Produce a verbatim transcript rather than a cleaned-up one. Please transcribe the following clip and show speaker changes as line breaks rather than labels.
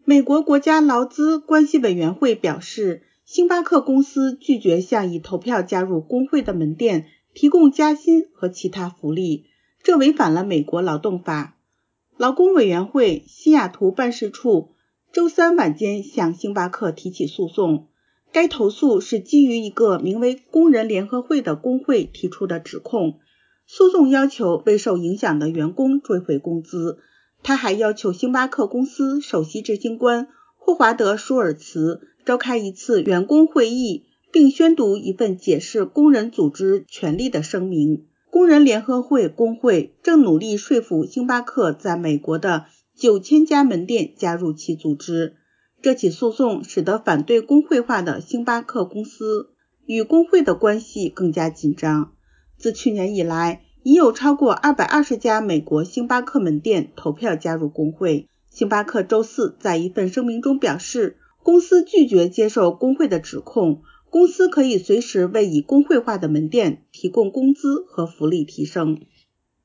美国国家劳资关系委员会表示，星巴克公司拒绝向已投票加入工会的门店提供加薪和其他福利，这违反了美国劳动法。劳工委员会西雅图办事处周三晚间向星巴克提起诉讼，该投诉是基于一个名为工人联合会的工会提出的指控。诉讼要求未受影响的员工追回工资，他还要求星巴克公司首席执行官霍华德·舒尔茨召开一次员工会议，并宣读一份解释工人组织权利的声明。工人联合会工会正努力说服星巴克在美国的九千家门店加入其组织。这起诉讼使得反对工会化的星巴克公司与工会的关系更加紧张。自去年以来，已有超过二百二十家美国星巴克门店投票加入工会。星巴克周四在一份声明中表示，公司拒绝接受工会的指控，公司可以随时为已工会化的门店提供工资和福利提升。